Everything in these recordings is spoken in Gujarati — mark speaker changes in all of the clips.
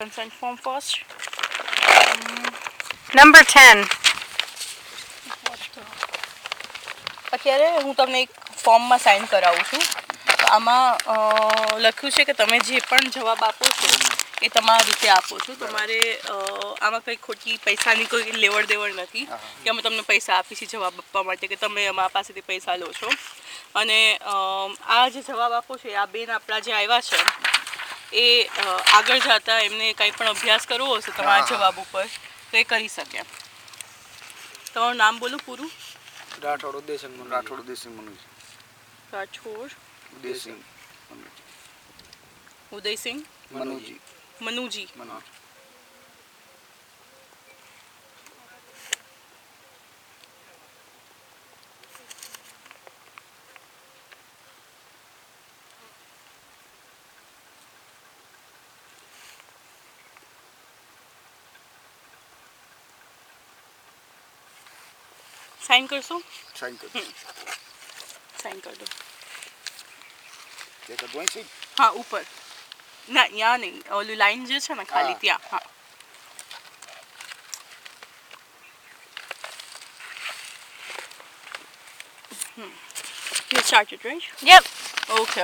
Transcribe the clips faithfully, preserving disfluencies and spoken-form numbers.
Speaker 1: consent form first.
Speaker 2: Number ten.
Speaker 1: અત્યારે હું તમને એક ફોર્મમાં સાઇન કરાવું છું. તો આમાં લખ્યું છે કે તમે જે પણ જવાબ આપો છો એ તમારા રીતે આપો છો. તમારે આમાં કંઈ ખોટી પૈસાની કોઈ લેવડ દેવડ નથી કે અમે તમને પૈસા આપી છીએ જવાબ આપવા માટે કે તમે અમારા પાસેથી પૈસા લો છો. અને આ જે જવાબ આપો છો આ બેન આપણા જે આવ્યા છે એ આગળ જતા એમને કંઈ પણ અભ્યાસ કરવો હશે તમારા જવાબ ઉપર તો એ કરી શકે. તમારું નામ બોલો પૂરું.
Speaker 3: રાઠોડ ઉદયસિંહ મનુજી.
Speaker 4: રાઠોડ ઉદયસિંહ મનુજી.
Speaker 1: રાઠોડ
Speaker 4: ઉદયસિંહ
Speaker 1: ઉદયસિંહ
Speaker 4: મનુજી.
Speaker 1: મનુજી.
Speaker 4: મનુજી.
Speaker 1: સાઇન કરશો?
Speaker 4: સાઇન કરી દો.
Speaker 1: સાઇન કરી દો.
Speaker 4: તે કરવું છે?
Speaker 1: હા ઉપર. ના ત્યાં નહીં, ઓલી લાઈન જે છે ને ખાલી ત્યાં. હા You started, right?
Speaker 2: Yep.
Speaker 1: Okay.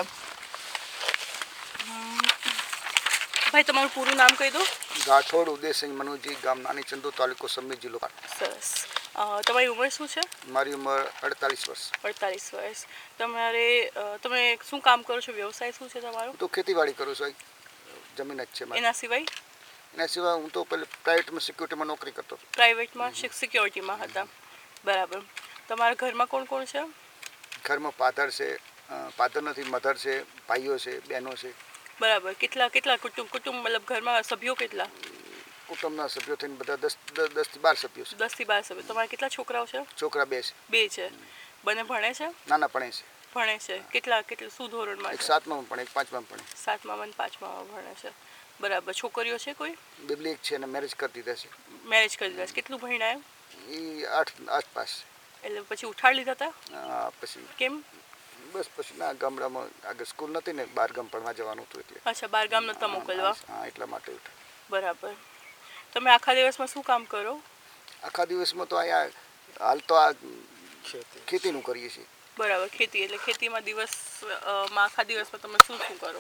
Speaker 1: ભાઈ તમારું પૂરું નામ કહી દો.
Speaker 4: રાઠોડ ઉદયસિંહ મનુજી, ગામ નાની ચંદુ, તાલુકો સમી, જિલ્લો પાટણ.
Speaker 1: સરસ. તમારી ઉંમર શું છે?
Speaker 4: મારી ઉંમર અડતાલીસ વર્ષ.
Speaker 1: અડતાલીસ વર્ષ. તમારે તમે શું કામ કરો છો? વ્યવસાય શું છે તમારો?
Speaker 4: હું તો ખેતીવાડી કરું છું. જમીન જ છે મારી.
Speaker 1: એના સિવાય?
Speaker 4: એના સિવાય હું તો પહેલે પ્રાઇવેટમાં સિક્યુરિટીમાં નોકરી કરતો હતો.
Speaker 1: પ્રાઇવેટમાં સિક્યોરિટીમાં હતા. બરાબર. તમારા ઘરમાં કોણ કોણ છે?
Speaker 4: ઘરમાં ફાધર છે, ફાધર નથી, મધર છે, ભાઈઓ છે, બહેનો છે.
Speaker 1: બરાબર. કેટલા કેટલા કુટુંબ કુટુંબ મતલબ ઘરમાં સભ્યો કેટલા?
Speaker 4: કુટુંબના સભ્યો થઈને બધા દસ દસ થી બાર સભ્યો છે.
Speaker 1: દસ થી બાર સભ્યો. તમારા કેટલા છોકરાઓ છે?
Speaker 4: છોકરા બે છે.
Speaker 1: બે છે. બંને ભણે છે?
Speaker 4: નાના ભણે છે.
Speaker 1: ભણે છે. કેટલા કેટલું શું ધોરણમાં?
Speaker 4: એક સાતમામાં ભણે, એક પાંચમામાં ભણે.
Speaker 1: સાતમામાં અને પાંચમામાં ભણે છે. બરાબર. છોકરીઓ છે કોઈ?
Speaker 4: બેબલી એક છે અને મેરેજ કરી દીધા છે.
Speaker 1: મેરેજ કરી દીધા છે. કેટલું ભણ્યા?
Speaker 4: એ આઠ આસપાસ.
Speaker 1: એટલે પછી ઉઠાડી લીધા હતા?
Speaker 4: પછી
Speaker 1: કેમ?
Speaker 4: બસ પછી ના, ગામડામાં આગળ સ્કૂલ નથી ને, બાર ગામ ભણવા જવાનું હતું એટલે.
Speaker 1: અચ્છા, બાર ગામ નતા મોકલવા?
Speaker 4: હા, એટલા માટે ઉઠા.
Speaker 1: બરાબર. તમે આખા દિવસમાં શું કામ કરો?
Speaker 4: આખા દિવસમાં તો અહીંયા હાલ તો આ ખેતીનું કરીએ છીએ.
Speaker 1: બરાબર. ખેતી એટલે ખેતીમાં દિવસમાં આખા દિવસમાં તમે શું શું કરો?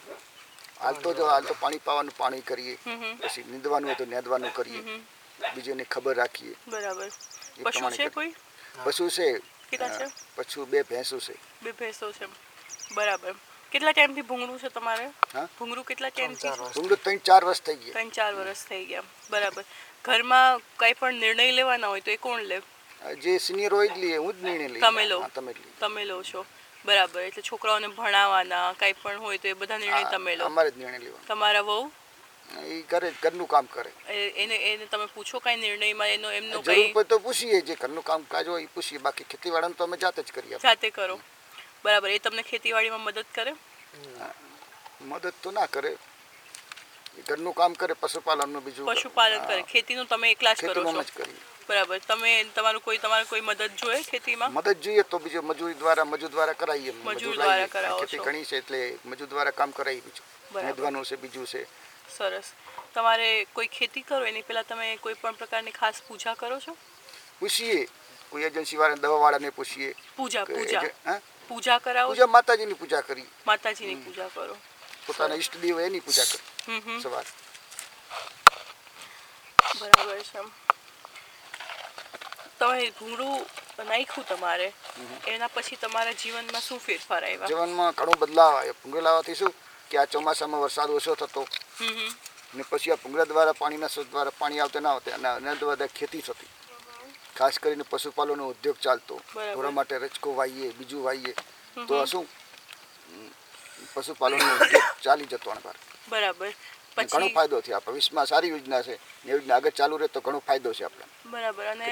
Speaker 4: હાલ તો જો હાલ તો પાણી પાવાનું પાણી કરીએ, પછી નીંદવાનું હોય તો નીંદવાનું કરીએ, બીજાને ખબર રાખીએ.
Speaker 1: બરાબર. પશુ છે કોઈ?
Speaker 4: પશુ છે.
Speaker 1: કેટલા છે?
Speaker 4: પશુ બે ભેંસો છે.
Speaker 1: બે ભેંસો છે. બરાબર. કેટલા ટાઈમથી ભૂંગળું છે તમારે?
Speaker 4: હા,
Speaker 1: ભૂંગળું કેટલા ટાઈમથી?
Speaker 4: ભૂંગળું ત્રણ ચાર વર્ષ થઈ ગયા.
Speaker 1: ત્રણ ચાર વર્ષ થઈ ગયા. બરાબર. ઘરમાં કઈ પણ નિર્ણય લેવાના હોય તો એ કોણ લે?
Speaker 4: જે સિનિયર હોય જ લઈએ, હું જ નિર્ણય લઈએ.
Speaker 1: તમે લો?
Speaker 4: તમે
Speaker 1: તમે લો છો. બરાબર. એટલે છોકરાઓને ભણાવવાના કઈ પણ હોય તો એ બધા નિર્ણય તમે લો?
Speaker 4: અમારે જ નિર્ણય લેવાનો.
Speaker 1: તમારા વહુ?
Speaker 4: એ ઘરે ઘરનું કામ કરે.
Speaker 1: એને એને તમે પૂછો કઈ નિર્ણયમાં એનો એમનો
Speaker 4: જરૂર પડે તો પૂછીએ, જે ઘરનું કામ કાજ હોય એ પૂછીએ, બાકી ખેતીવાડીનું તો અમે જાતે જ કરીએ.
Speaker 1: જાતે કરો. બરાબર. એ તમને ખેતીવાડીમાં મદદ કરે?
Speaker 4: મદદ તો ના કરે, ઘરનું કામ કરે, પશુપાલનનું બીજું.
Speaker 1: પશુપાલન કરે. ખેતીનું તમે એકલા જ કરો છો?
Speaker 4: જ કરીએ.
Speaker 1: બરાબર. તમે તમારું કોઈ તમારે કોઈ મદદ જોઈએ ખેતીમાં?
Speaker 4: મદદ જોઈએ તો બીજું મજૂરી દ્વારા મજૂર દ્વારા કરાવીએ.
Speaker 1: મજૂર દ્વારા કરાવો છો?
Speaker 4: ખેતી ઘણી છે એટલે મજૂર દ્વારા કામ કરાવીએ. બીજું મેદવાનું છે, બીજું છે.
Speaker 1: સરસ. તમારે કોઈ ખેતી કરો એની પહેલા તમે કોઈ પણ પ્રકારની ખાસ પૂજા કરો છો?
Speaker 4: પૂછીએ, કોઈ એજન્સી વાળા દવાવાળાને પૂછીએ.
Speaker 1: પૂજા પૂજા પૂજા કરાવો?
Speaker 4: પૂજા માતાજીની પૂજા કરી.
Speaker 1: માતાજીની પૂજા કરો.
Speaker 4: પોતાના ઈષ્ટદેવ એની પૂજા કરી સવારે.
Speaker 1: બરાબર છે. તમે ભૂંગળું નાખ્યું તમારે, એના પછી તમારા જીવનમાં શું ફેરફાર આવ્યા?
Speaker 4: જીવનમાં ઘણો બદલાવ આવ્યો. ભૂંગળા લાવવાથી શું કે આ ચોમાસામાં વરસાદ ઓછો થતો ને પછી આ ભૂંગળા દ્વારા પાણીના સ્ત્રોત દ્વારા પાણી આવતા ના આવતા અને એના દ્વારા ખેતી થતી. ખાસ કરીને પશુપાલનનો ઉદ્યોગ ચાલતો. ઢોરા માટે રચકો વાવીએ, બીજું વાવીએ તો શું પશુપાલનનો ઉદ્યોગ ચાલી જતો.
Speaker 1: બરાબર.
Speaker 4: ઘણો ફાયદો થયો. આ ભવિષ્યમાં સારી યોજના છે. યોજના આગળ ચાલુ રહે તો ઘણો ફાયદો છે આપણે.
Speaker 1: બરાબર. અને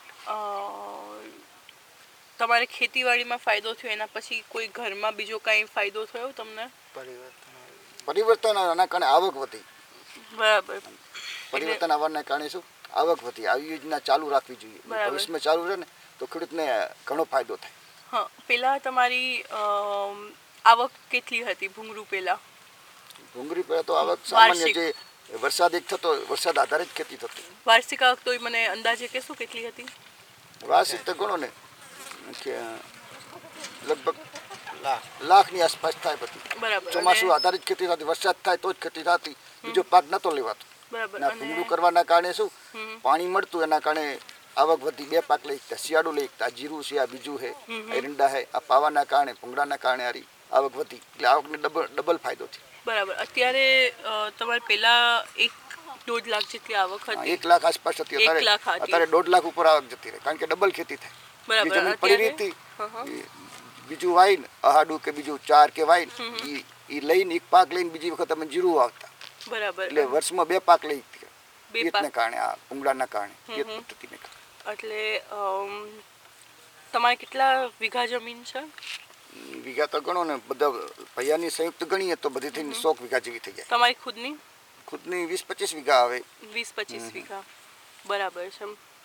Speaker 1: તમારે ખેતીવાડીમાં ફાયદો થયો એના પછી કોઈ ઘરમાં બીજો કઈ ફાયદો થયો તમને?
Speaker 4: પરિવર્તન આના કારણે આવક વધી.
Speaker 1: બરાબર.
Speaker 4: પરિવર્તન આવવાના કારણે શું આવક વધી. આવી યોજના ચાલુ રાખવી જોઈએ. ભવિષ્યમાં ચાલુ રહે ને તો ખેડૂતને ઘણો ફાયદો થાય.
Speaker 1: હા. પેલા તમારી આવક કેટલી હતી ભૂંગળું પહેલા?
Speaker 4: ભૂંગળી પહેલા તો આવક સામાન્ય જે એ વરસાદ એક થતો, વરસાદ આધારિત ખેતી થતી.
Speaker 1: વાર્ષિક આવક તો મને અંદાજે કહેશો કેટલી હતી?
Speaker 4: વાર્ષિક તો ગણો ને કે લગભગ
Speaker 3: લાખ
Speaker 4: લાખની આસપાસ થાય બધી.
Speaker 1: બરાબર.
Speaker 4: ચોમાસું
Speaker 1: અને-
Speaker 4: આધારિત ખેતી થતી, વરસાદ થાય તો જ ખેતી થતી, બીજો પાક નતો લેવાતો.
Speaker 1: બરાબર.
Speaker 4: ના
Speaker 1: અને
Speaker 4: ભૂંગળું કરવાના કારણે શું
Speaker 1: હમ.
Speaker 4: પાણી મળતું, એના કારણે આવક વધી. બે પાક લઈ શકતા, શિયાળું લઈ શકતા, જીરું છે, આ બીજું છે, એરંડા છે, આ પાવાના કારણે, ભૂંગળાના કારણે હારી આવક વધી, એટલે આવકને ડબલ ડબલ ફાયદો થયો.
Speaker 1: બરાબર. અત્યારે અ, તમારે પહેલા એક દોઢ લાખ જેટલી આવક
Speaker 4: હા,
Speaker 1: હતી.
Speaker 4: એક લાખ આસપાસ હતી.
Speaker 1: એક
Speaker 4: અત્યારે
Speaker 1: લાખ હતી.
Speaker 4: અત્યારે દોઢ લાખ ઉપર આવક જતી રહે, કારણ કે ડબલ ખેતી થાય.
Speaker 1: બરાબર.
Speaker 4: જે જમીન પડી રહી
Speaker 1: અત્યારે-
Speaker 4: હતી,
Speaker 1: હં હં.
Speaker 4: એ બીજું વાઈન અહાડું કે બીજું ચાર કે વાઈન, એ એ લઈને એક પાક લઈને બીજી વખત અમે જીરું વાવતા,
Speaker 1: બરાબર.
Speaker 4: એટલે વર્ષમાં બે પાક લઈ શકતા.
Speaker 1: બે
Speaker 4: પિયતને
Speaker 1: પાક.
Speaker 4: કારણે, આ ભૂંગળાના કારણે, પિયત
Speaker 1: હમ હમ.
Speaker 4: પદ્ધતિને કારણે.
Speaker 1: એટલે અમ, તમારે કેટલા વીઘા જમીન છે?
Speaker 4: વીઘા તો ગણો ને, બધા ભૈયાની સંયુક્ત ગણીએ તો બધી થઈને સો વીઘા જેવી થઈ જાય.
Speaker 1: તમારી ખુદની
Speaker 4: ખુદની વીસ પચીસ વીઘા આવે.
Speaker 1: વીસ પચીસ વીઘા. બરાબર છે.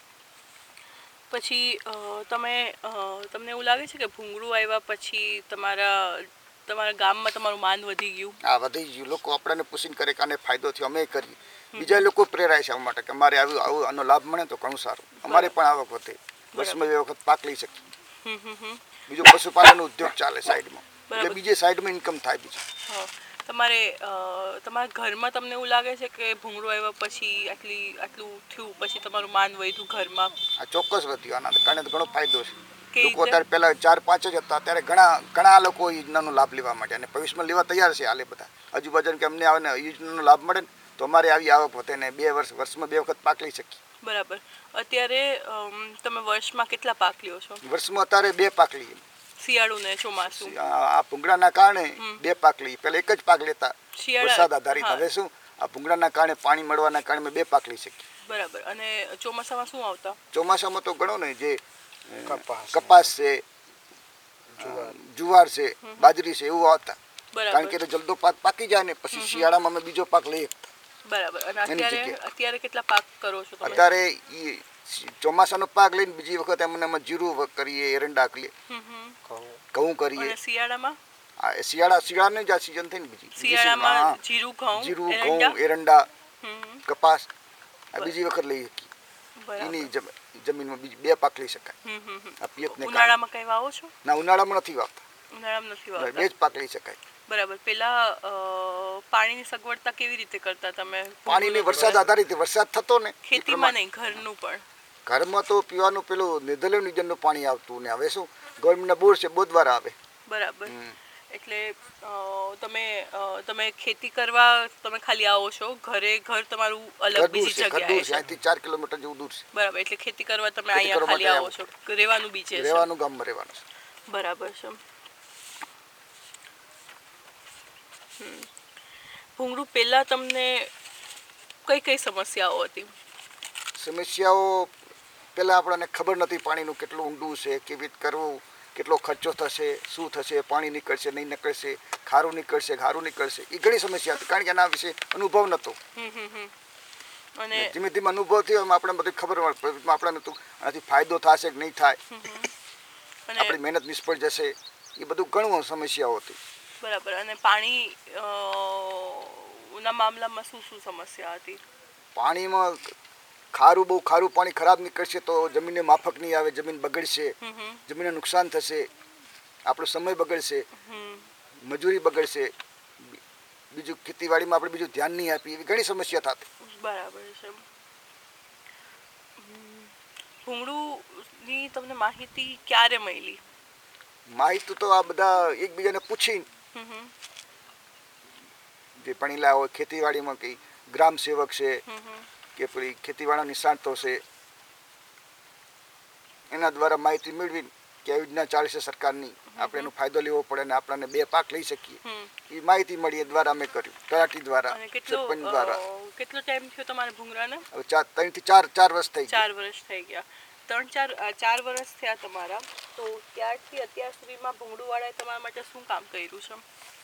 Speaker 1: પછી અ, તમે અ, તમને એવું લાગે છે કે ભૂંગળું આવ્યા પછી તમારા તમારા ગામમાં તમારું માન વધી ગયું?
Speaker 4: આ વધી ગયું. લોકો આપણને પૂછીને કરે કે આને ફાયદો થયો, અમે કરીએ. બીજા લોકો પ્રેરાય છે આ માટે કે અમારે આવું આવું આનો લાભ મળે તો ઘણું સારું, અમારે પણ આવક વધે, વર્ષમાં બે વખત પાક લઈ શકીએ.
Speaker 1: હમ હમ હમ.
Speaker 4: બીજો પશુપાલન ઉદ્યોગ ચાલે સાઈડમાં,
Speaker 1: બરાબર.
Speaker 4: એટલે બીજે સાઈડમાં ઇન્કમ થાય બીજું.
Speaker 1: હા. તમારે અ, તમારા ઘરમાં તમને એવું લાગે છે કે ભૂંગળું આવ્યા પછી આટલી આટલું થયું, પછી તમારું માન વધ્યું ઘરમાં?
Speaker 4: આ ચોક્કસ વધ્યું, આના કારણે તો ઘણો ફાયદો છે.
Speaker 1: કેવી
Speaker 4: લોકો
Speaker 1: રીતે?
Speaker 4: અત્યારે પહેલા ચાર પાંચ જ હતા, અત્યારે ઘણા ઘણા લોકો યોજનાનો લાભ લેવા માટે, અને ભવિષ્યમાં લેવા તૈયાર છે હાલે બધા. આજુબાજુ કે અમને આવે ને યોજનાનો લાભ મળે ને તો અમારે આવી આવક વધે ને બે વર્ષ વર્ષમાં બે વખત પાક લઈ શકીએ.
Speaker 1: બરાબર. અત્યારે અમ, તમે વર્ષમાં કેટલા પાક લ્યો છો?
Speaker 4: વર્ષમાં અત્યારે બે પાક લઈએ.
Speaker 1: શિયાળું ને ચોમાસું?
Speaker 4: આ આ ભૂંગળાના કારણે
Speaker 1: હમ.
Speaker 4: બે પાક લઈએ. પહેલા એક જ પાક લેતા,
Speaker 1: શિયાળા-
Speaker 4: વરસાદ આધારિત.
Speaker 1: હા.
Speaker 4: હવે શું આ ભૂંગળાના કારણે પાણી મળવાના કારણે અમે બે પાક લઈ શકીએ.
Speaker 1: બરાબર. અને ચોમાસામાં શું આવતા?
Speaker 4: ચોમાસામાં તો ગણો ને, જે અ,
Speaker 3: કપાસ.
Speaker 4: કપાસ છે, અ, જુવાર છે, બાજરી છે, એવું આવતા. કારણ કે
Speaker 1: બરાબર.
Speaker 4: એ જલદો પાક પાકી જાય ને પછી શિયાળામાં અમે બીજો પાક લઈ શકતા.
Speaker 1: બરાબર. અને
Speaker 4: એની
Speaker 1: અત્યારે
Speaker 4: જગ્યાએ.
Speaker 1: અત્યારે કેટલા પાક કરો છો તમે?
Speaker 4: અત્યારે ઈ ચોમાસાનો પાક લઈને બીજી વખત એમને અમે જીરું વ- કરીએ, એરંડા કરીએ,
Speaker 1: હમ હમ.
Speaker 3: ઘઉં
Speaker 4: ઘઉં કરીએ.
Speaker 1: અને શિયાળામાં?
Speaker 4: આ શિયાળા શિયાળાની જ આ સિઝન થઈ ને બીજી બીજી
Speaker 1: શિયાળામાં
Speaker 4: season માં,
Speaker 1: જીરું,
Speaker 4: હા,
Speaker 1: ઘઉં,
Speaker 4: જીરું,
Speaker 1: એરંડા?
Speaker 4: ઘઉં, એરંડા,
Speaker 1: હમ.
Speaker 4: કપાસ, આ બીજી વખત લઈ શકીએ.
Speaker 1: બરાબર.
Speaker 4: એની જમ- જમીનમાં બીજી બે પાક લઈ શકાય.
Speaker 1: હમ હમ હમ.
Speaker 4: આ પિયતને કારણે.
Speaker 1: ઉનાળામાં કઈ વાવો છો?
Speaker 4: ના, ઉનાળામાં નથી વાવતા,
Speaker 1: ઉનાળામાં નથી
Speaker 4: બે
Speaker 1: વાવતા.
Speaker 4: જ પાક લઈ શકાય.
Speaker 1: બરાબર. પેલા અ, પાણીની સગવડતા કેવી રીતે કરતા તમે?
Speaker 4: પાણીની વરસાદ આધારિત, વરસાદ થતો ને એ
Speaker 1: ખેતીમાં
Speaker 4: પ્રમાણે.
Speaker 1: નહીં, ઘરનું પણ?
Speaker 4: ઘરમાં તો પીવાનું પેલું નેધરલેન્ડ પાણી આવતું ને, હવે શું ગવર્મેન્ટના બોર છે, બોર દ્વારા આવે.
Speaker 1: બરાબર.
Speaker 4: હમ.
Speaker 1: એટલે અ, તમે અ, તમે ખેતી કરવા તમે ખાલી આવો છો, ઘરે ઘર તમારું અલગ
Speaker 4: ઘર દૂર
Speaker 1: બીજી
Speaker 4: છે, ઘર
Speaker 1: જગ્યાએ
Speaker 4: દૂર છે,
Speaker 1: છે?
Speaker 4: અહીંથી ચાર કિલોમીટર જેવું દૂર છે.
Speaker 1: બરાબર. એટલે ખેતી કરવા તમે
Speaker 4: ખેતી
Speaker 1: અહીંયા
Speaker 4: કરવા
Speaker 1: ખાલી
Speaker 4: માટે
Speaker 1: આવો છો, રહેવાનું બીજે છે?
Speaker 4: રહેવાનું ગામમાં રહેવાનું છે.
Speaker 1: બરાબર છે. હમ. ભૂંગળું પહેલા તમને કઈ કઈ સમસ્યાઓ હતી?
Speaker 4: સમસ્યાઓ પહેલાં આપણને ખબર નથી પાણીનું કેટલું ઊંડું છે, કેવી રીતે કરવું, કેટલો ખર્ચો થશે, શું થશે, પાણી નીકળશે નહીં નીકળશે, ખારું નીકળશે, ખારું નીકળશે, એ ઘણી સમસ્યા હતી, કારણ કે એના વિશે અનુભવ નહોતો.
Speaker 1: હમ હમ હમ. અને
Speaker 4: ધીમે ધીમે અનુભવ થયો એમાં આપણે બધી ખબર મળે, આપણને તો આનાથી ફાયદો થશે કે નહીં થાય,
Speaker 1: અને
Speaker 4: આપણી મહેનત નિષ્ફળ જશે, એ બધું ઘણું સમસ્યાઓ હતી.
Speaker 1: બરાબર. અને પાણી અ, ના મામલામાં શું શું સમસ્યા હતી?
Speaker 4: પાણીમાં ખારું, બહુ ખારું પાણી ખરાબ નીકળશે તો જમીનને માફક નહીં આવે, જમીન બગડશે,
Speaker 1: હમ હમ
Speaker 4: જમીનને નુકસાન થશે, આપણો સમય બગડશે,
Speaker 1: હમ.
Speaker 4: મજૂરી બગડશે, બી- બીજું ખેતીવાડીમાં આપણે બીજું ધ્યાન નહીં આપીએ, એવી ઘણી સમસ્યા થતી.
Speaker 1: બરાબર છે. હમ. ભૂંગળુંની તમને માહિતી ક્યારે મળી?
Speaker 4: માહિતી તો આ બધા એકબીજાને પૂછીને,
Speaker 1: હમ હમ
Speaker 4: જે ભણેલા હોય ખેતીવાડીમાં, કંઈ ગ્રામ સેવક છે
Speaker 1: હમ હમ.
Speaker 4: કે પેલી ખેતીવાળા નિષ્ણાતો છે, એના દ્વારા માહિતી મેળવી કે આ યોજના ચાલે છે સરકારની, આપણે એનો ફાયદો લેવો પડે ને આપણને બે પાક લઈ શકીએ,
Speaker 1: હમ.
Speaker 4: એ માહિતી મળી, એ દ્વારા અમે કર્યું, તલાટી દ્વારા,
Speaker 1: અને કેટલો
Speaker 4: સરપંચ
Speaker 1: અ,
Speaker 4: દ્વારા.
Speaker 1: કેટલો ટાઈમ થયો તમારે ભૂંગળાને?
Speaker 4: હવે ચાર ત્રણથી ચાર ચાર વર્ષ થઈ ગયા.
Speaker 1: ચાર વર્ષ થઈ ગયા. ત્રણ ચાર અ, ચાર વર્ષ થયા તમારા. તો ત્યારથી અત્યાર સુધીમાં ભૂંગળુંવાળાએ તમારા માટે શું કામ કર્યું છે?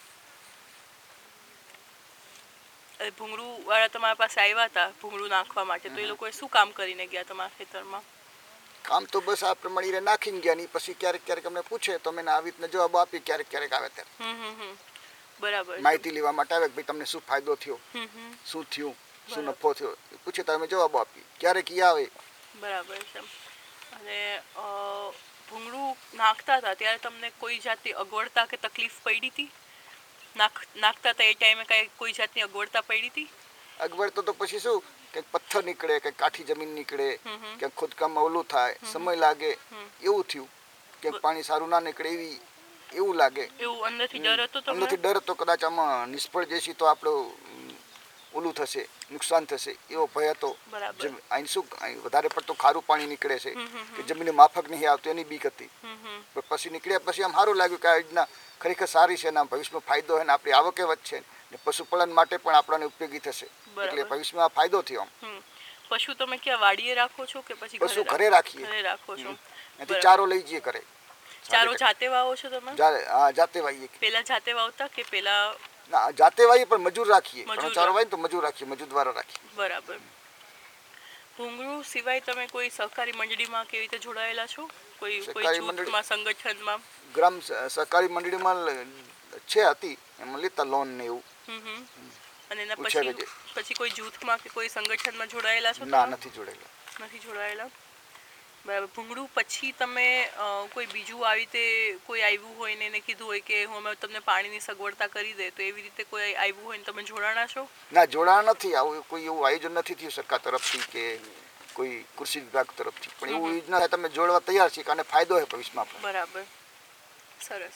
Speaker 1: એ ભૂંગળુંવાળા તમારા પાસે આવ્યા હતા ભૂંગળું નાખવા માટે, તો એ લોકોએ શું કામ કરીને ગયા તમારા ખેતરમાં?
Speaker 4: કામ તો બસ આ પ્રમાણે ઈ નાખીને ગયા, ને ઈ પછી ક્યારેક ક્યારેક અમને પૂછે તો અમે એને આવી રીતના જવાબ આપીએ, ક્યારેક ક્યારેક આવે ત્યારે
Speaker 1: હમ હમ હમ. બરાબર છે.
Speaker 4: માહિતી લેવા માટે આવે કે ભાઈ તમને શું ફાયદો થયો,
Speaker 1: હમ હમ
Speaker 4: શું થયું, શું
Speaker 1: બરાબર.
Speaker 4: નફો થયો એ પૂછે તો અમે જવાબ આપીએ. ક્યારેક ઈ આવે.
Speaker 1: બરાબર છે. અને અ, ભૂંગળું નાખતા હતા ત્યારે તમને કોઈ જાતની અગવડતા કે તકલીફ પડી હતી? નાખ નાખતા હતા એ ટાઈમે કાંઈ કોઈ જાતની અગવડતા પડી હતી?
Speaker 4: અગવડ તો પછી શું કંઈક પથ્થર નીકળે, કંઈક કાઠી જમીન નીકળે,
Speaker 1: હમ હમ
Speaker 4: ક્યાંક ખોદકામમાં ઓલું થાય, સમય લાગે,
Speaker 1: હમ.
Speaker 4: એવું થયું. ક્યાંક પાણી સારું ના નીકળે એવી એવું લાગે.
Speaker 1: એવું અંદરથી ડર હતો તમને?
Speaker 4: અંદરથી ડર હતો કદાચ આમાં નિષ્ફળ જઈશું તો આપણું ઓલું થશે, નુકસાન થશે એવો ભય હતો.
Speaker 1: બરાબર.
Speaker 4: જેમ અહીં શું અહીં વધારે પડતું ખારું પાણી નીકળે છે
Speaker 1: હમ હમ
Speaker 4: કે જમીનને માફક નહીં આવતું એની બીક હતી.
Speaker 1: હમ હમ
Speaker 4: પણ પછી નીકળ્યા પછી આમ સારું લાગ્યું કે આ યોજના ખરેખર સારી છે ને આમ ભવિષ્યમાં ફાયદો છે ને આપણી આવકે વધશે ને પશુપાલન માટે પણ આપણને ઉપયોગી થશે. એટલે
Speaker 1: બરાબર.
Speaker 4: ભવિષ્યમાં આ ફાયદો થયો. આમ
Speaker 1: હમ. પશુ તમે ક્યાં વાડીએ રાખો છો કે પછી
Speaker 4: પશુ
Speaker 1: ઘરે
Speaker 4: ઘરે
Speaker 1: રાખો?
Speaker 4: રાખીએ.
Speaker 1: ઘરે રાખો છો.
Speaker 4: એથી
Speaker 1: બરાબર.
Speaker 4: ચારો લઈ જઈએ ઘરે.
Speaker 1: ચારો જાતે વાવો છો તમે?
Speaker 4: જા- હા, જાતે વાવીએ.
Speaker 1: પેલા જાતે વાવતા કે પેલા
Speaker 4: ના જાતે વાવીએ પણ મજૂર રાખીએ.
Speaker 1: મજૂર
Speaker 4: ઘણો ચારો
Speaker 1: રાખ-
Speaker 4: વાવીએ ને તો મજૂર રાખીએ, મજૂર દ્વારા રાખીએ.
Speaker 1: બરાબર. ભૂંગળું સિવાય તમે કોઈ સહકારી મંડળીમાં કેવી રીતે જોડાયેલા છો? કોઈ કોઈ
Speaker 4: સહકારી મંડળી-
Speaker 1: જૂથમાં, સંગઠનમાં?
Speaker 4: ગ્રામ સ- સહકારી મંડળીમાં લ- છે હતી એમાં લેતા લોન ને એવું.
Speaker 1: હમ હમ. અને એના
Speaker 4: પૂછ્યા
Speaker 1: પછી
Speaker 4: કે
Speaker 1: પછી કોઈ જૂથમાં કે કોઈ સંગઠનમાં જોડાયેલા છો
Speaker 4: ના
Speaker 1: તમે?
Speaker 4: નથી જોડાયેલા.
Speaker 1: નથી જોડાયેલા. બરાબર. ભૂંગળું પછી તમે અ, કોઈ બીજું આવી રીતે કોઈ આવ્યું હોય ને એને કીધું હોય કે હું અમે તમને પાણીની સગવડતા કરી દે, તો એવી રીતે કોઈ આવ્યું હોય ને તમે જોડાણા છો?
Speaker 4: ના જોડાણ નથી. આવું કોઈ એવું આયોજન નથી થયું સરકાર તરફથી કે કોઈ કૃષિ વિભાગ તરફથી. પણ એવું યોજના તમે જોડવા તૈયાર છીએ કે આને ફાયદો છે ભવિષ્યમાં આપણે.
Speaker 1: બરાબર. સરસ.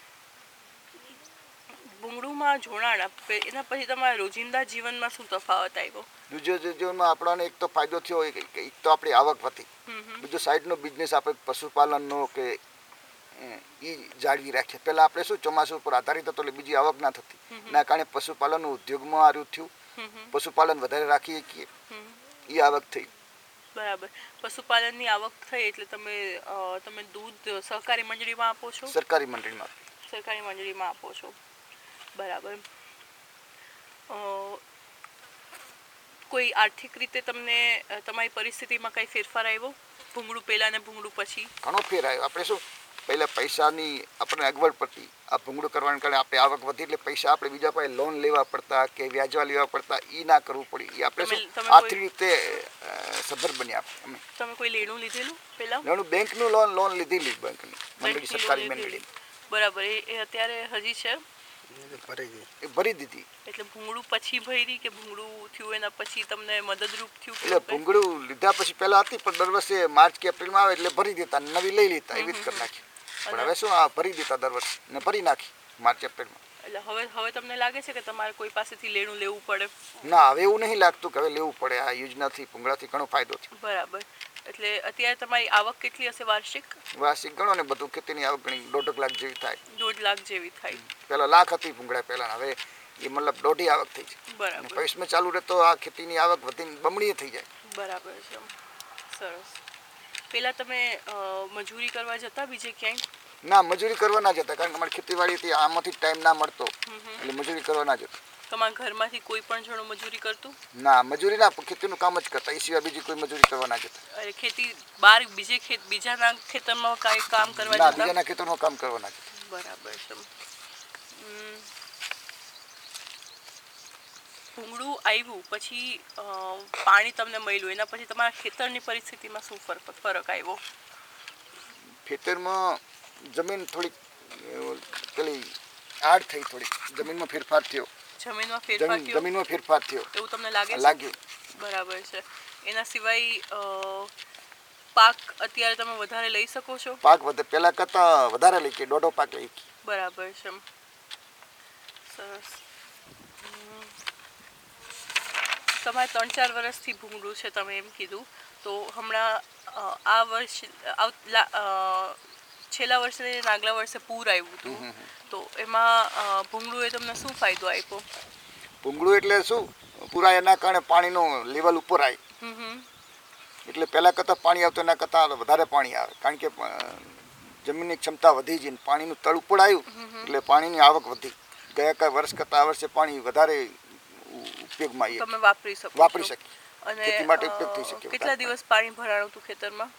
Speaker 1: ભૂંગળુમાં જોડાણ આપે એના પછી તમારા રોજિંદા જીવનમાં શું તફાવત આવ્યો?
Speaker 4: બીજો જે જીવનમાં આપણને એક તો ફાયદો થયો હોય કે એક તો આપણી આવક વધી.
Speaker 1: હમ હમ.
Speaker 4: બીજો સાઈડનો બિઝનેસ આપણે પશુપાલનનો કે એ જાળવી રાખીએ. પહેલાં આપણે શું ચોમાસું ઉપર આધારિત હતો એટલે બીજી આવક ના થતી. એના કારણે પશુપાલનનું ઉદ્યોગમાં આર્યું થયું.
Speaker 1: હમ હમ
Speaker 4: પશુપાલન વધારે રાખીએ છીએ
Speaker 1: હમ.
Speaker 4: એ આવક થઈ.
Speaker 1: બરાબર. પશુપાલનની આવક થઈ એટલે તમે અ, તમે દૂધ સહકારી મંડળીમાં આપો છો?
Speaker 4: સરકારી મંડળીમાં.
Speaker 1: સરકારી મંડળીમાં આપો છો. બરાબર. અ, કોઈ આર્થિક રીતે તમને અ, તમારી પરિસ્થિતિમાં કંઈ ફેરફાર આવ્યો ભૂંગળું પહેલાં ને ભૂંગળું પછી?
Speaker 4: ઘણો ફેર આવ્યો. આપણે શું પહેલાં પૈસાની આપણને અગવડ પડતી. આ ભૂંગળું કરવાને કારણે આપણે આવક વધી એટલે પૈસા આપણે બીજા પાસે લોન લેવા પડતા કે વ્યાજવા લેવા પડતા. એ ના કરવું પડી. એ આપણે
Speaker 1: તમે-
Speaker 4: શું
Speaker 1: તમે કોઈ-
Speaker 4: આર્થિક રીતે અ, સદ્ધર બન્યા આપણે. અમે
Speaker 1: તમે કોઈ લેણું લીધેલું પહેલાં?
Speaker 4: નાનું બેંકનું લોન લોન લીધેલી બેંકની મંડળી,
Speaker 1: બેંકની લોન
Speaker 4: સરકારી
Speaker 1: લીધેલી.
Speaker 4: મંડળી
Speaker 1: બરાબર. એ એ અત્યારે હજી છે?
Speaker 3: ભરાઈ ગઈ.
Speaker 4: એ ભરી દીધી.
Speaker 1: એટલે ભૂંગળું પછી ભરી કે ભૂંગળું થયું એના પછી તમને મદદરૂપ થયું કે
Speaker 4: એટલે
Speaker 1: એવું કંઈ?
Speaker 4: ભૂંગળું લીધા પછી પહેલાં હતી પણ દર વર્ષે માર્ચ કે એપ્રિલમાં આવે એટલે ભરી દેતા, નવી લઈ લેતા, એવી જ કરી નાખી. પણ હવે શું આ ભરી દેતા દર વર્ષે ને ભરી નાખી માર્ચ એપ્રિલમાં.
Speaker 1: એટલે હવે હવે તમને લાગે છે કે તમારે કોઈ પાસેથી લેણું લેવું પડે?
Speaker 4: ના હવે એવું નહીં લાગતું કે હવે લેવું પડે. આ યોજનાથી ભૂંગળાથી ઘણો ફાયદો થયો.
Speaker 1: બરાબર. એટલે અત્યારે તમારી આવક કેટલી હશે વાર્ષિક?
Speaker 4: વાર્ષિક ગણો ને બધું ખેતીની આવક ગણી દોઢ લાખ જેવી થાય.
Speaker 1: દોઢ લાખ જેવી થાય.
Speaker 4: પહેલાં લાખ હતી ભૂંગળા પહેલાં, હવે એ મતલબ દોઢી આવક થઈ છે. અને
Speaker 1: બરાબર.
Speaker 4: ભવિષ્યમાં ચાલુ રહે તો આ ખેતીની આવક વધીને બમણી થઈ જાય.
Speaker 1: બરાબર છે. સરસ. પહેલાં તમે અ, મજૂરી કરવા જતા બીજે ક્યાંય?
Speaker 4: ના મજૂરી કરવા ના જતા કારણ કે અમારી ખેતીવાડીથી આમાંથી ટાઈમ ના મળતો
Speaker 1: હમ હમ.
Speaker 4: એટલે મજૂરી કરવા ના જતા.
Speaker 1: તમારા ઘરમાંથી કોઈ પણ જણો મજૂરી કરતું?
Speaker 4: ના મજૂરી ના, ખેતીનું કામ જ કરતા. એ સિવાય બીજી કોઈ મજૂરી કરવા ના જતા.
Speaker 1: અરે ખેતી બહાર બીજે ખેત બીજાના ખેતરમાં કાંઈ કામ કરવા
Speaker 4: ના
Speaker 1: જતા?
Speaker 4: બીજાના ખેતરનું કામ કરવા ના જતા.
Speaker 1: બરાબર છે. ઉમ, ભૂંગળું આવ્યું પછી અ, પાણી તમને મળ્યું એના પછી તમારા ખેતરની પરિસ્થિતિમાં શું ફરક ફરક આવ્યો?
Speaker 4: ખેતરમાં જમીન થોડીક અ, પેલી આડ થઈ, થોડીક જમીનમાં ફેરફાર થયો.
Speaker 1: જમીનમાં ફેરફાર
Speaker 4: જમીન
Speaker 1: થયો
Speaker 4: જમીનમાં ફેરફાર થયો
Speaker 1: એવું તમને લાગે છે?
Speaker 4: લાગે.
Speaker 1: બરાબર છે. એના સિવાય અ, પાક અત્યારે તમે વધારે લઈ શકો છો?
Speaker 4: પાક વધે પહેલાં કરતાં વધારે લઈ કે દોઢો પાક લઈ.
Speaker 1: બરાબર છે. સરસ. હમ. તમારે ત્રણ ચાર વર્ષથી ભૂંગળું છે તમે એમ કીધું, તો હમણાં અ, આ વર્ષ આવ- લા- અ, છેલ્લા વર્ષે ને આગલા વર્ષે પૂર આવ્યું હતું, તો એમાં અ, ભૂંગળુએ તમને શું ફાયદો આપ્યો?
Speaker 4: ભૂંગળું એટલે શું પૂરા એના કારણે પાણીનું લેવલ ઉપર આવી.
Speaker 1: હમ હમ.
Speaker 4: એટલે પહેલાં કરતાં પાણી આવતું એના કરતાં વધારે પાણી આવે કારણ કે અ, જમીનની ક્ષમતા વધી જઈને પાણીનું તળ ઉપર આવ્યું એટલે પાણીની આવક વધી. ગયા કા વર્ષ કરતાં આ વર્ષે પાણી વધારે ઉ- ઉપયોગમાં આવીએ
Speaker 1: તમે વાપરી શકો છો.
Speaker 4: વાપરી શકીએ.
Speaker 1: અને
Speaker 4: ખેતી માટે
Speaker 1: અ,
Speaker 4: ઉપયોગ થઈ શકે
Speaker 1: કેટલા
Speaker 4: વધારે.
Speaker 1: દિવસ પાણી ભરાણું હતું ખેતરમાં?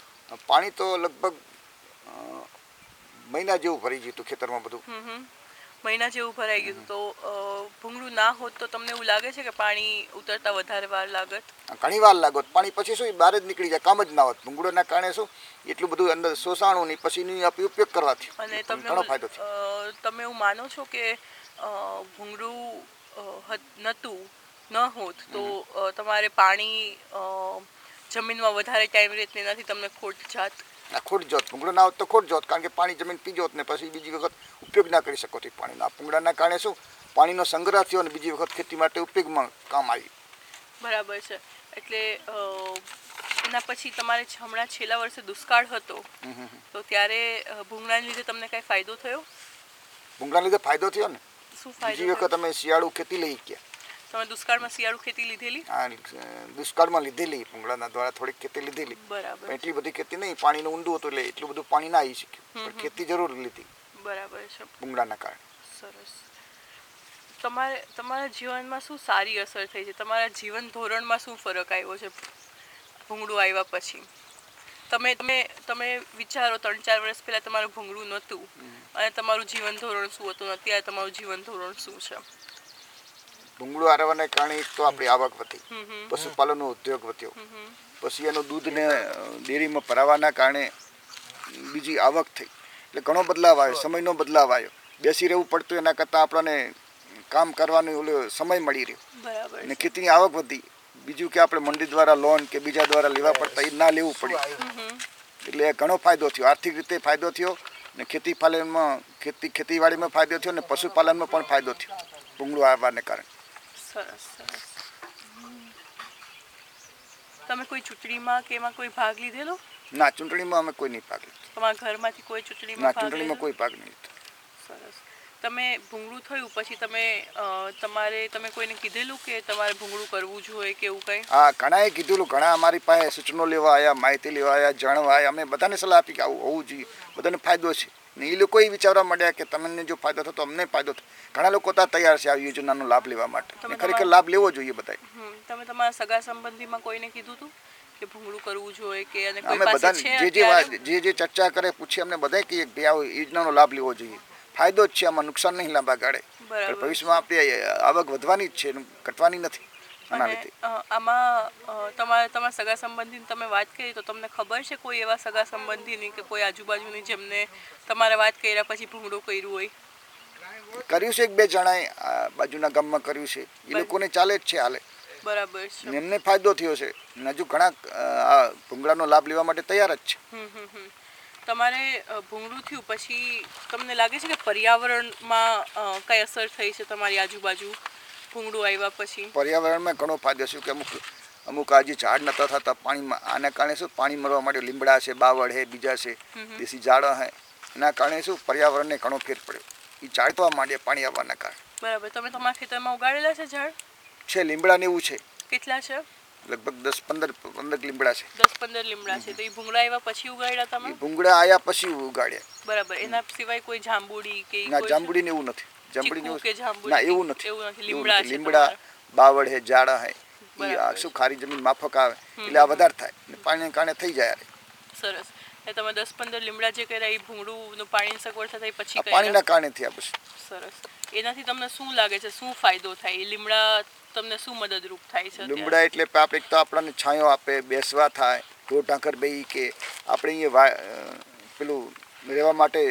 Speaker 4: પાણી તો લગભગ અ, મહિના જેવું ભરી ગયું હતું ખેતરમાં બધું.
Speaker 1: હમ હમ. મહિના જેવું ભરાઈ ગયું હતું. તો અ, ભૂંગળું ના હોત તો તમને એવું લાગે છે કે પાણી ઉતરતા વધારે વાર લાગત?
Speaker 4: ઘણી વાર લાગોત પાણી પછી શું બહાર જ નીકળી જાય, કામ જ ના હોત. ભૂંગળોના કારણે શું એટલું બધું અંદર શોષાણું નહીં, પછીની આપણે ઉપયોગ કરવાથી
Speaker 1: અને તમને
Speaker 4: ઘણો
Speaker 1: એવું-
Speaker 4: ફાયદો છે.
Speaker 1: અ, તમે એવું માનો છો કે અ, ભૂંગળું અ, હત- નહોતું ન હોત તો અ, તમારે પાણી અ, જમીનમાં વધારે ટાઈમ રહેત ને એનાથી તમને ખોટ જાત?
Speaker 4: આ ખોટ જોત, ભૂંગળો ના હોત તો ખોટ જોત, કારણ કે પાણી જમીન પી જોત ને પછી બીજી વખત ઉપયોગ ના કરી શકો તે પાણીનો. આ ભૂંગળાના કારણે શું પાણીનો સંગ્રહ થયો અને બીજી વખત ખેતી માટે ઉપયોગમાં કામ આવી.
Speaker 1: બરાબર છે. એટલે અ, એના પછી તમારે હમણાં છેલ્લા વર્ષે દુષ્કાળ હતો તો ત્યારે અ, ભૂંગળાને લીધે તમને કાંઈ ફાયદો થયો?
Speaker 4: ભૂંગળાના લીધે ફાયદો થયો ને.
Speaker 1: શું ફાયદો
Speaker 4: બીજી વખત
Speaker 1: થયો?
Speaker 4: અમે શિયાળુ ખેતી લઈ ગયા.
Speaker 1: તમે દુષ્કાળમાં શિયાળુ ખેતી લીધેલી?
Speaker 4: આ દુષ્કાળમાં લીધેલી, ભૂંગળાના દ્વારા થોડીક ખેતી લીધેલી,
Speaker 1: બરાબર
Speaker 4: પણ એટલી બધી ખેતી નહીં, પાણીનું ઊંડું હતું એટલે એટલું બધું પાણી ના આવી શક્યું, પણ ખેતી જરૂર લીધી
Speaker 1: બરાબર છે.
Speaker 4: ભૂંગળાના કારણે.
Speaker 1: સરસ. તમારે તમારા જીવનમાં શું સારી અસર થઈ છે? તમારા જીવન ધોરણમાં શું ફરક આવ્યો છે ભૂંગળું આવ્યા પછી? તમે તમે તમે વિચારો ત્રણ ચાર વર્ષ પહેલા તમારું ભૂંગળું નહોતું અને તમારું જીવન ધોરણ શું હતું, અત્યારે તમારું જીવન ધોરણ શું છે?
Speaker 4: ભૂંગળું આવવાને કારણે એક તો આપણી આવક વધી,
Speaker 1: હમ હમ
Speaker 4: પશુપાલનનો ઉદ્યોગ વધ્યો,
Speaker 1: હમ
Speaker 4: પછી એનું દૂધને ડેરીમાં ભરાવાના કારણે બીજી આવક થઈ, એટલે ઘણો બદલાવ આવ્યો, સમયનો બદલાવ આવ્યો. બેસી રહેવું પડતું એના કરતાં આપણને કામ કરવાનો ઓલો સમય મળી રહ્યો
Speaker 1: બરાબર
Speaker 4: અને ખેતીની આવક વધી. બીજું કે આપણે મંડી દ્વારા લોન કે બીજા દ્વારા લેવા પડતા એ ના લેવું પડ્યું, એટલે ઘણો ફાયદો થયો, આર્થિક રીતે ફાયદો થયો ને ખેતી પાલનમાં ખેતી ખેતીવાડીમાં ફાયદો થયો ને પશુપાલનમાં પણ ફાયદો થયો ભૂંગળું આવવાને કારણે.
Speaker 1: સરસ સરસ. તમે કોઈ ચૂંટણીમાં કે એમાં કોઈ ભાગ લીધેલો?
Speaker 4: ના, ચૂંટણીમાં અમે કોઈ નહીં ભાગ લીધો.
Speaker 1: તમારા ઘરમાંથી કોઈ
Speaker 4: ના,
Speaker 1: ચૂંટણીમાં ભાગ
Speaker 4: ચૂંટણીમાં
Speaker 1: લીધો?
Speaker 4: કોઈ ભાગ નહીં લીધો.
Speaker 1: સરસ. તમે ભૂંગળું થયું પછી તમે અ, તમારે તમે કોઈને કીધેલું કે તમારે ભૂંગળું કરવું જોઈએ કે એવું કંઈ?
Speaker 4: હા, ઘણાએ કીધેલું, ઘણા અમારી પાસે સૂચનો લેવા આવ્યા, માહિતી લેવા આવ્યા, જાણવા આવ્યા. અમે બધાને સલાહ આપી કે આવું હોવું જોઈએ, બધાને ફાયદો છે ને એ લોકો એ વિચારવા માંડ્યા કે તમને જો ફાયદો થતો અમને ફાયદો થાય. ઘણા લોકો તો તૈયાર છે આ યોજનાનો લાભ લેવા માટે,
Speaker 1: તમે
Speaker 4: ને ખરેખર
Speaker 1: તમારા-
Speaker 4: લાભ લેવો જોઈએ બધાએ.
Speaker 1: હમ તમે તમારા સગા સંબંધીમાં કોઈને કીધું હતું કે ભૂંગળું કરવું જોઈએ કે અને કોઈ
Speaker 4: અમે
Speaker 1: પાસે
Speaker 4: બધાને
Speaker 1: છે
Speaker 4: જે જે
Speaker 1: અત્યારે?
Speaker 4: વાત જે જે ચર્ચા કરે પૂછીએ, અમને બધાએ કહીએ કે ભાઈ આ યોજનાનો લાભ લેવો જોઈએ, ફાયદો જ છે, આમાં નુકસાન નહીં લાંબા ગાળે.
Speaker 1: બરાબર.
Speaker 4: ભવિષ્યમાં આપણી આવક વધવાની જ છે, ઘટવાની નથી આના
Speaker 1: અને
Speaker 4: લીધે.
Speaker 1: અ, આમાં અ, તમારા તમારા સગા સંબંધીની તમે વાત કરી તો તમને ખબર છે કોઈ એવા સગા સંબંધીની કે કોઈ આજુબાજુની જેમને તમારે વાત કર્યા પછી ભૂંગળું કર્યું હોય?
Speaker 4: કર્યું છે એક બે જણાએ આ બાજુના ગામમાં કર્યું છે, એ લોકોને ચાલે જ છે હાલે,
Speaker 1: બરાબર છે.
Speaker 4: ને એમને ફાયદો થયો છે ને હજુ ઘણા અ, આ ભૂંગળાનો લાભ લેવા માટે તૈયાર જ છે.
Speaker 1: હમ હમ હમ. તમારે અ, ભૂંગળું થયું પછી તમને લાગે છે કે પર્યાવરણમાં અ, કઈ અસર થઈ છે તમારી આજુબાજુ ભૂંગળું આવ્યા પછી?
Speaker 4: પર્યાવરણમાં ઘણો ફાયદો છે કે અમુક અમુક આજે ઝાડ નતા થતા પાણીમાં, આના કારણે શું પાણી મળવા માટે લીમડા છે, બાવળ છે, બીજા છે, દેશી ઝાડ છે, એના કારણે શું પર્યાવરણને ઘણો ફેર પડ્યો. એ ઝાડવા માંડ્યા પાણી આવવાના કારણે.
Speaker 1: બરાબર. તમે તમારા ખેતરમાં ઉગાડેલા છે ઝાડ?
Speaker 4: છે લીમડા ને એવું છે,
Speaker 1: કેટલા છે?
Speaker 4: લગભગ દસ પંદર પંદર લીમડા છે.
Speaker 1: દસ પંદર લીમડા છે. તો એ ભૂંગળા આવ્યા પછી ઉગાડ્યા
Speaker 4: એ
Speaker 1: તમે?
Speaker 4: ભૂંગળા આયા પછી ઉગાડ્યા.
Speaker 1: બરાબર. એના સિવાય કોઈ જાંબુડી કે ઈ
Speaker 4: ના,
Speaker 1: કોઈ છે?
Speaker 4: જાંબુડી ને એવું નથી. જાંબુડી ને
Speaker 1: ચીકુ કે
Speaker 4: એવું
Speaker 1: જાંબુડી
Speaker 4: ના,
Speaker 1: કે
Speaker 4: એવું નથી.
Speaker 1: એવું નથી.
Speaker 4: એવું
Speaker 1: લીમડા
Speaker 4: નથી.
Speaker 1: છે
Speaker 4: લીમડા,
Speaker 1: તમારા?
Speaker 4: બાવળ હે, ઝાડા હે, એ આ
Speaker 1: બરાબર.
Speaker 4: શું ખારી જમીન માફક આવે એટલે આ વધારે થાય ને પાણીને કારણે થઈ જાય.
Speaker 1: સરસ. એ તમે દસ પંદર લીમડા જે કર્યા એ ભૂંગળું પાણીની સગવડ થતા પછી
Speaker 4: આ
Speaker 1: કર્યા?
Speaker 4: પાણીના કારણે થયા પછી.
Speaker 1: સરસ. એનાથી તમને શું લાગે છે, શું ફાયદો થાય? એ લીમડા તમને શું મદદરૂપ થાય છે?
Speaker 4: લીમડા એટલે આપણે એક તો આપણને છાંયો આપે, બેસવા થાય, ઢોર ઢાંકર બેહી કે આપણે અહીંયા વા અ, પેલું રહેવા માટે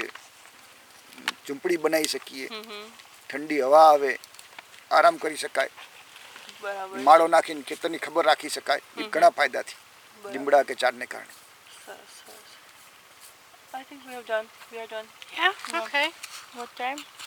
Speaker 4: ઝૂંપડી બનાવી શકીએ,
Speaker 1: હમ હમ.
Speaker 4: ઠંડી હવા આવે, આરામ કરી શકાય,
Speaker 1: બરાબર.
Speaker 4: માળો નાખીને ખેતરની ખબર રાખી શકાય. એ ઘણા ફાયદાથી
Speaker 1: બરાબર.
Speaker 4: લીમડા કે ઝાડને કારણે.
Speaker 1: સરસ સરસ. I think we have done. We are done.
Speaker 2: Yeah, okay.
Speaker 1: What time?